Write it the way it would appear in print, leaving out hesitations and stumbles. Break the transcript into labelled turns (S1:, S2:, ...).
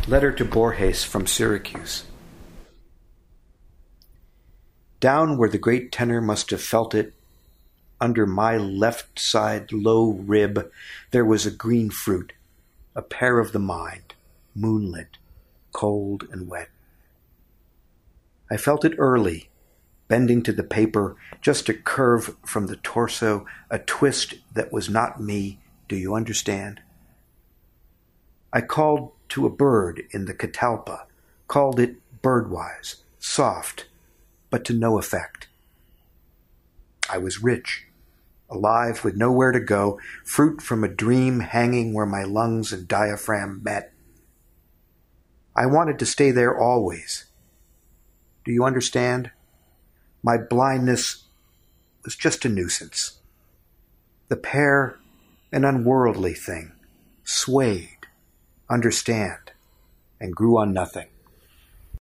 S1: Letter to Borges from Syracuse. Down where the great tenor must have felt it, under my left side low rib, there was a green fruit, a pear of the mind, moonlit, cold and wet. I felt it early, bending to the paper, just a curve from the torso, a twist that was not me. Do you understand? I called to a bird in the catalpa, called it birdwise, soft, but to no effect. I was rich, alive with nowhere to go, fruit from a dream hanging where my lungs and diaphragm met. I wanted to stay there always. Do you understand? My blindness was just a nuisance. The pear, an unworldly thing, swayed, understand, and grew on nothing.